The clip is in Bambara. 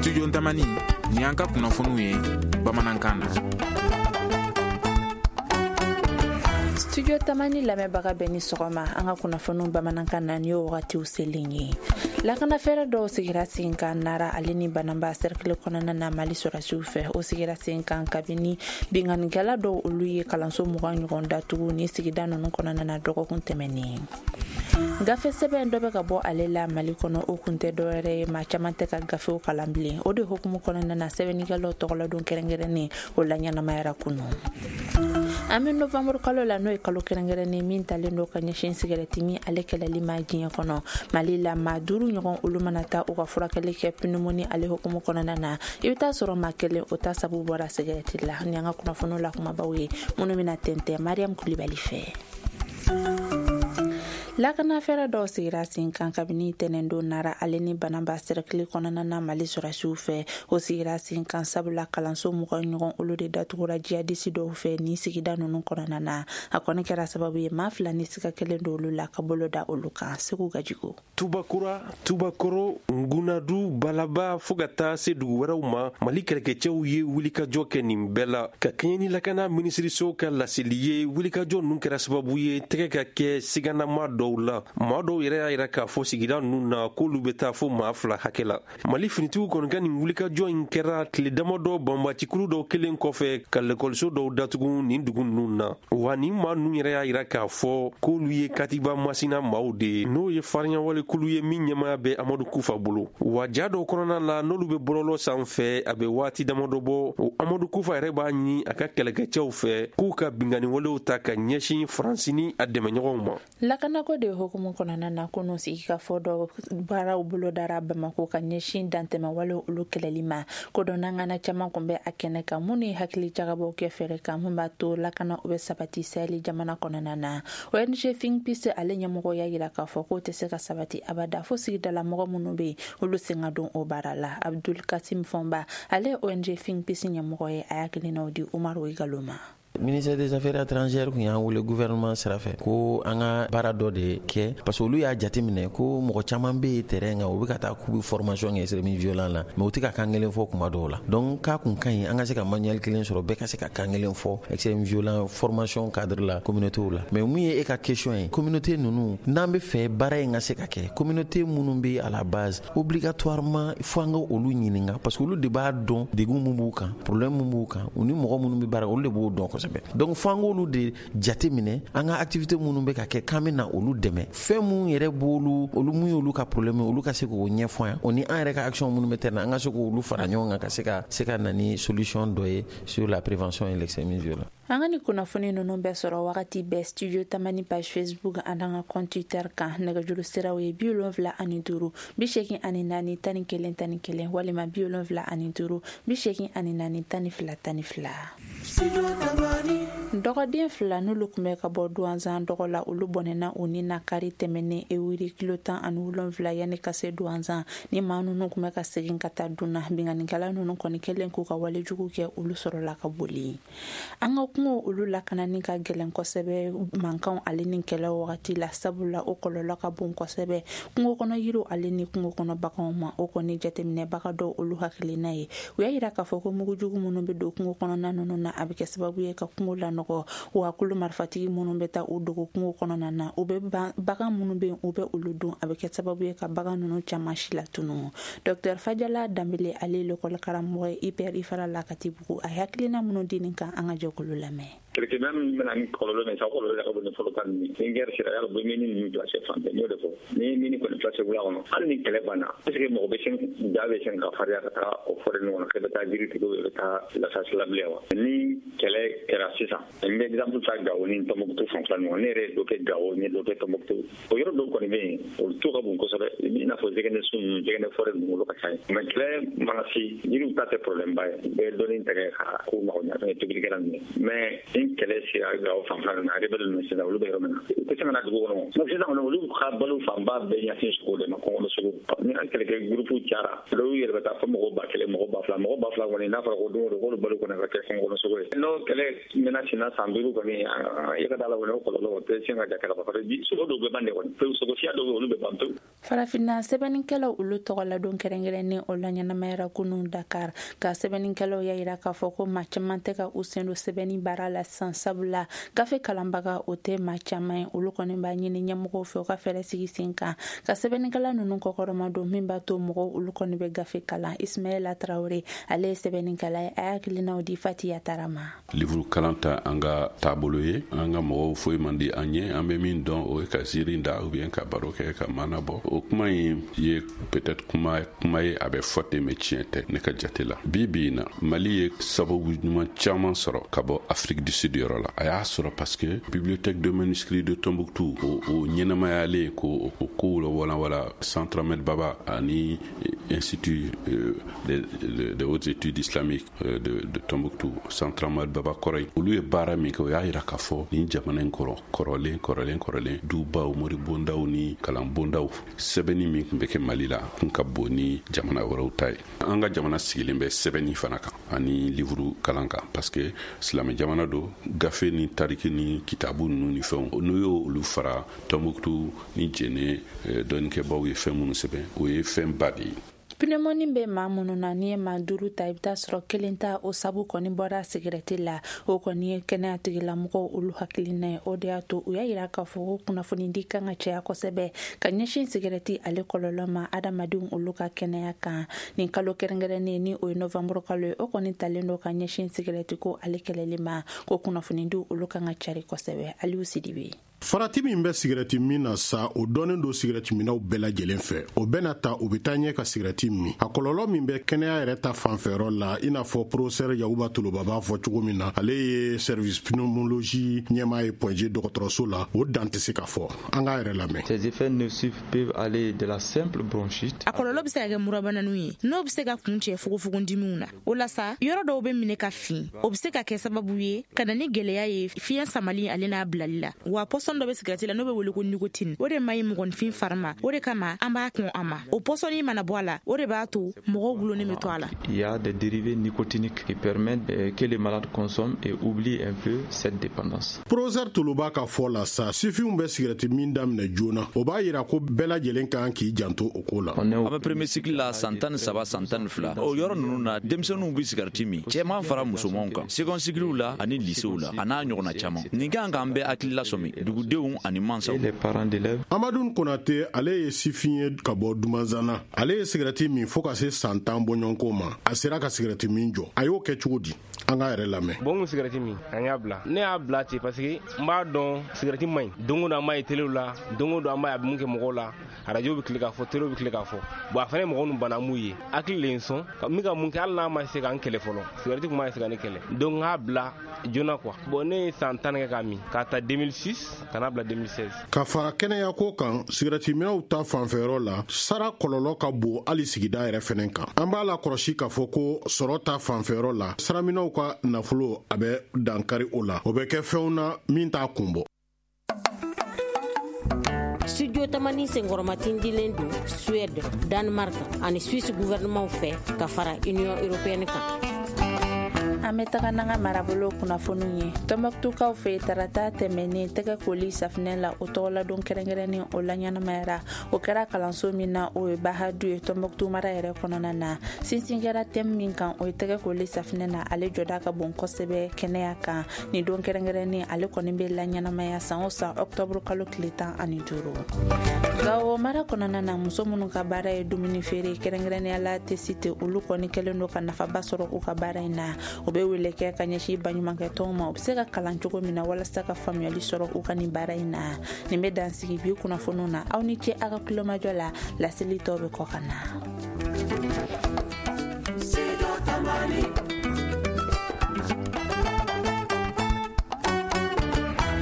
Studio Ntamani ni an ka kunnafoniw ye bamanankan na. Studio Tamani lamɛnbaga bɛɛ ni sɔgɔma an ka kunnafoniw bamanankan na ni y'o wagatiw selen ye. Lakana fɛɛrɛ dɔw sigira sen kan Nara ale ni Banamba cercle kɔnɔna na Mali sɔrɔsiw fɛ o sigira sen kan kabini binganikɛla dɔw olu ye kalanso 20 ɲɔgɔn datugu ni sigida ninnu kɔnɔna na dɔgɔkun tɛmɛnen. Gafe sɛbɛn dɔ bɛ ka bɔ ale la Mali kɔnɔ o kun tɛ dɔwɛrɛ ye maa caman tɛ ka gafew kalan bilen o de hukumu kɔnɔna na sɛbɛnnikɛlaw tɔgɔladon kɛrɛnkɛrɛnnen o la ɲɛnamayara kunu. An bɛ Novembre kalo la n'o ye kalo kɛrɛnkɛrɛnnen min talen don ka ɲɛsin sigarɛti min ale kɛlɛli ma diɲɛ kɔnɔ Mali la maa 5 ɲɔgɔn olu mana taa u ka furakɛli kɛ pneumonie ale hukumu kɔnɔna na i bɛ taa sɔrɔ maa kelen o ta sabu bɔra sigarɛti la ni an ka kunnafoniw la kumabaw ye minnu bɛna tɛntɛn Mariam Kulibali fɛ. Lakana fɛɛrɛ dɔw sigira sen kan kabini tɛnɛndon Nara ale ni Banamba cercle kɔnɔna na Mali sɔrɔsiw fɛ o sigira sen kan sabula kalanso 20 ɲɔgɔn olu de datugura jihadisi dɔw fɛ ni sigida ninnu kɔnɔna na a kɔni kɛra sababu ye maa 2 ni siga kelen don olu la ka bolo da olu kan Segu Gajigo. Tubakura, Tubakoro, Ngunadu, Balaba fo ka taa se dugu wɛrɛw ma Mali kɛlɛkɛcɛw ye wulikajɔ kɛ nin bɛɛ la ka kɛɲɛ ni lakana minisiriso ka laseli ye wulikajɔ ninnu kɛra sababu ye tɛgɛ ka kɛ siganama dɔw la maa dɔw yɛrɛ y'a yira k'a fɔ sigida ninnu na k'olu bɛ taa fo maa 2 hakɛ la Mali finitigiw kɔni ka nin wulikajɔ in kɛra tile damadɔ banbacikuru dɔw kelen kɔfɛ ka lɛkɔliso dɔw datugu nin dugu ninnu na wa nin maa ninnu yɛrɛ y'a yira k'a fɔ k'olu ye Katiba Masina maaw de ye n'o ye fariɲawalekulu ye min ɲɛmaya bɛ Amadu Kufa bolo wa ja dɔw kɔnɔna la n'olu bɛ bɔlɔlɔ sanfɛ a bɛ waati damadɔ bɔ o Amadu Kufa yɛrɛ b'a ɲini a ka kɛlɛkɛcɛw fɛ k'u ka binganiwalew ta ka ɲɛsin Faransi ni a dɛmɛɲɔgɔnw ma. Lakanako de hukumu kɔnɔna na ko n'o sigi ka fɔ dɔ baaraw bolo dara Bamako ka ɲɛsin dantɛmɛwale olu kɛlɛli ma ko dɔ n'angana caman kun bɛ a kɛnɛ kan mun ye hakili jagabɔw kɛ fɛɛrɛ kan mun b'a to lakana o bɛ sabati Sahel jamana kɔnɔna na ONG Think Peace ale ɲɛmɔgɔ y'a yira k'a fɔ k'o tɛ se ka sabati abada fo sigidala mɔgɔ minnu bɛ yen olu sen ka don o baara la Abdul Kasim Fɔnba ale ONG Think Peace ɲɛmɔgɔ ye a hakilinaw di Umaru Igalo ma. Ministère des Affaires étrangères kun y'an wele gouvernement sira fɛ ko an ka baara dɔ de kɛ parce que olu y'a jateminɛ ko mɔgɔ caman bɛ terrain kan u bɛ ka taa k'u bɛ formation kɛ extrémisme violent la mais u tɛ ka kan kelen fɔ kuma dɔw la donc k'a kun ka ɲi an ka se ka manuel kelen sɔrɔ bɛɛ ka se ka kan kelen fɔ extrémisme violent formation cadre la communauté la mais mun ye e ka question ye communauté ninnu n'an bɛ fɛ baara in ka se ka kɛ communauté minnu bɛ à la base obligatoirement fo an ka olu ɲininka parce que olu de b'a dɔn degun mun b'u kan problème mun b'u kan u ni mɔgɔ minnu bɛ baara olu de b'o dɔn kosɛbɛ. Donc fangolu de jateminɛ an ka activité minnu bɛ ka kɛ kan bɛ na olu dɛmɛ fɛn mun yɛrɛ b'olu olu mun y'olu ka problème olu ka se k'o ɲɛfɔ yan o ni an yɛrɛ ka action minnu bɛ tɛmɛ an ka se k'olu fara ɲɔgɔn kan ka se ka na ni solution dɔ ye sur la prévention et l'extrémisme violent. An ka ni kunnafoni ninnu bɛɛ sɔrɔ wagati bɛɛ Studio Tamani page Facebook an ka compte Twitter kan nɛgɛjuru siraw ye 75 84 14 11 walima 75 84 12 12. Dɔgɔden 2 n'olu kun bɛ ka bɔ Douanzan dɔgɔ la olu bɔnɛna u ni nakari tɛmɛnen ewiri kilo 17 yanni ka se Douanzan ni maa ninnu kun bɛ ka segin ka taa dunna binganikɛla ninnu kɔni kɛlen k'u ka walejugu kɛ olu sɔrɔla ka boli. An ka kungo olu lakanani ka gɛlɛn kosɛbɛ mankanw ale ni kɛlɛ wagati la sabula o kɔlɔlɔ ka bon kosɛbɛ kungo kɔnɔ yiriw ale ni kungo kɔnɔ baganw ma o kɔni jateminɛbaga dɔw olu hakilina ye u y'a yira k'a fɔ ko mugujugu minnu bɛ don kungo kɔnɔna ninnu na a bɛ kɛ sababu ye ka kungo lanɔgɔ wa kulu marifatigi minnu bɛ taa u dogo kungo kɔnɔna na u bɛ bagan minnu bɛ u bɛ olu dun a bɛ kɛ sababu ye ka bagan ninnu caman si latunu Dr Fajala Dambele ale l'école karamɔgɔ ye IPR Ifara la Katibugu a hakilina minnu di nin kan an ka jɛkulu lamɛn. Quelque même maintenant kololo mais ça kololo la ko ne folo kan ni ngere sira ya bo mini ni place fante ni de fo ni ko place bula ono al ni kele bana est ce que mo be sen dawe sen ka faria ka o fore no ke ta diri ko ta la sa la blewa ni kele era sisa en exemple ça gawo ni to mo to fonction no ne re do ke gawo ni do ke to mo to o yoro do ko ni be o to ka bon ko sabe ni na fo jegene sun jegene fore mo lo ka sai mais kele manasi ni ta te problème ba be do ni tere ka ko ma on ya to bi garan mais in kɛlɛ sira ga o fanfan na rebel no sira olu bɛ yɔrɔ min na ko caman na dugu kɔnɔ donc sisan olu ka balo fanba bɛɛ ɲɛsin sogo de ma kɔngɔ sogo ni an kɛlɛkɛ gurupu cayara dɔw yɛrɛ bɛ taa fɔ mɔgɔ 1000 mɔgɔ 2000 kɔni n'a fɔra ko don o don k'olu balo kɔni ka kɛ kɔngɔ sogo ye n'o kɛlɛ mɛna sina san 5 kɔni i ka taa la kɔni o kɔlɔlɔ o tɛ sin ka ja kɛlɛ parce que sogo dɔw bɛ ban de kɔni pewu sogo siya dɔw olu bɛ ban pewu farafinna sɛbɛnnikɛlaw olu tɔgɔ la don kɛrɛnkɛrɛnnen o la ɲɛnamayara kunun Dakar ka sɛbɛnnikɛlaw y'a yira k'a fɔ ko maa caman tɛ ka u sen don sɛbɛnni baara la san sabula gafe kalanbaga o tɛ maa caman ye olu kɔni b'a ɲini ɲɛmɔgɔw fɛ u ka fɛɛrɛ sigi sen kan ka sɛbɛnnikɛla ninnu kɔkɔrɔma don min b'a to mɔgɔw olu kɔni bɛ gafe kalan Ismaila Traoré ale ye sɛbɛnnikɛla ye a y'a hakilinaw di Fatiya Tarama livre kalan ta an ka taabolo ye an ka mɔgɔw foyi man di an ye an bɛ min dɔn o ye ka ziiri da ou bien ka baro kɛ ka mana bɔ o kuma in ye peut-être kuma ye a bɛ fɔ ten mais tiɲɛ tɛ ne ka jate la bi na Mali ye sababu ɲuman caman sɔrɔ ka bɔ Afrique du Sud yɔrɔ la a y'a sɔrɔ parce que bibliothèque de manuscrits de Tombouctou o ɲɛnamayalen ko kow la wala Centre Ahmed Baba ani Institut de hautes études islamiques de Tombouctou Centre Ahmed Baba kɔrɔ olu ye baara min kɛ o y'a yira k'a fɔ ni jamana in kɔrɔlen dubaw moribondaw ni kalanbondaw sɛbɛnni min tun bɛ kɛ Mali la kun ka bon ni jamana wɛrɛw ta ye an ka jamana sigilen bɛ sɛbɛnni fana kan ani livre kalan kan parce que silamɛ jamana do gafe ni tariki ni kitabu ninnu ni fɛnw n'u y'o olu fara Tombouctou ni Djéné dɔnnikɛbaw ye fɛn minnu sɛbɛn o ye fɛn ba de ye pneumonie bɛ maa minnu na ni ye maa 5 ta i bɛ taa sɔrɔ 1 ta o sabu kɔni bɔra sigɛrɛti la o kɔni ye kɛnɛya tigilamɔgɔw olu hakilina ye o de y'a to u y'a yira k'a fɔ ko kunnafoni di kan ka caya kosɛbɛ ka ɲɛsin sigɛrɛti ale kɔlɔlɔ ma adamadenw olu ka kɛnɛya kan nin kalo kɛrɛnkɛrɛnnen ni o ye novembre kalo ye o kɔni talen do ka ɲɛsin sigɛrɛti ko ale kɛlɛli ma ko kunnafoni di olu kan ka cari kosɛbɛ Aliou Sidibe farati min bɛ sigɛrɛti min na sa o dɔnnen do sigɛrɛti minaw bɛɛ lajɛlen fɛ o bɛna ta u bɛ taa ɲɛ ka sigɛrɛti min a kɔlɔlɔ min bɛ kɛnɛya yɛrɛ ta fanfɛyɔrɔ la i n'a fɔ professeur Yakuba Toloba b'a fɔ cogo min na ale ye service pneumologie ɲɛmaa ye Point G dɔgɔtɔrɔso la o dan tɛ se ka fɔ an k'a yɛrɛ lamɛn. Ces effets nocifs peuvent aller de la simple bronchite. A kɔlɔlɔ bɛ se ka kɛ murabananiw ye n'o bɛ se ka kun cɛ fogofogondimiw na o la sa yɔrɔ dɔw bɛ minɛ ka fin o bɛ se ka kɛ sababu ye ka na ni gɛlɛya ye fiɲɛ samali ale n'a bilali la wa pɔsɔn dɔ bɛ sigɛrɛti la n'o bɛ wele ko nicotine o de ma ɲi mɔgɔninfin fari ma o de kama an b'a kun a ma o pɔsɔni mana bɔ a la o de b'a to mɔgɔw gulonnen bɛ to a la. Il y a des dérivés nicotiniques qui permettent que les malades consomment et oublient un peu cette dépendance. Professeur Toloba ka fɔ la sa sifinw bɛ sigɛrɛti min daminɛ joona o b'a yira ko bɛɛ lajɛlen kan k'i janto o ko la. An bɛ premier cycle la san 13 san 12 o yɔrɔ ninnu na denmisɛnninw bɛ sigɛrɛti min cɛman fara musomanw kan second cycle la ani lycéw la a n'a ɲɔgɔnna caman nin kan k'an bɛɛ hakili lasɔmi dugudenw ani mansaw. Les parents d'élèves. Amadou Konate ale ye sifin ye ka bɔ Dumazana ale ye sigɛrɛti min fo ka se san 10 bɔɲɔgɔnko ma a sera ka sigɛrɛti min jɔ a y'o kɛ cogo di an ka yɛrɛ lamɛn. Bon sigɛrɛti min an y'a bila ne y'a bila ten parce que n b'a dɔn sigɛrɛti man ɲi don o don an b'a ye telew la don o don an b'a ye a bɛ mun kɛ mɔgɔw la radio bɛ tile k'a fɔ telew bɛ tile k'a fɔ bon a fana ye mɔgɔw ninnu bana m'u ye hakili le ye n sɔn min ka mun kɛ hali n'a ma se k'an kɛlɛ fɔlɔ sigɛrɛti tun ma se ka ne kɛlɛ donc n k'a bila joona quoi bon ne ye san 10 kɛ k'a min k'a ta 2006 ka n'a bila 2016. Ka fara kɛnɛya ko kan sigɛrɛti minaw ta fanfɛyɔrɔ la sara kɔlɔlɔ ka bon hali sigida yɛrɛ fɛnɛ kan an b'a la kɔlɔsi k'a fɔ ko sɔrɔ ta fanfɛyɔrɔ la saraminaw ka nafolo a bɛ dankari o la o bɛ kɛ fɛnw na min t'a kun bɔ. Studio Tamani senkɔrɔmatin dilen don Suède, Danemark ani Suisse gouvernement fɛ ka fara Union européenne kan. an bɛ taga n'an ka marabolo kunnafoniw ye Tombouctoukaw fɛ tarata tɛmɛnen tɛgɛ koli safinɛ la o tɔgɔladon kɛrɛnkɛrɛnnen o la ɲɛnamayara o kɛra kalanso min na o ye Bahadu ye Tombouctou mara yɛrɛ kɔnɔna na sinsin kɛra thème min kan o ye tɛgɛ koli safinɛ na ale jɔda ka bon kosɛbɛ kɛnɛya kan ni don kɛrɛnkɛrɛnnen ale kɔni bɛ la ɲɛnamaya san o san octobre kalo tile 15 Gao mara kɔnɔna na muso minnu ka baara ye dumuni feere kɛrɛnkɛrɛnnenya la tɛ site olu kɔni kɛlen don ka nafaba sɔrɔ u ka baara in na o bɛ wele kɛ ka ɲɛsin baɲumankɛtɔnw ma u bɛ se ka kalan cogo min na walasa ka faamuyali sɔrɔ u ka nin baara in na nin bɛ dansigi bi kunnafoniw na aw ni ce a ka kulomajɔ la laseli tɔw bɛ kɔ ka na.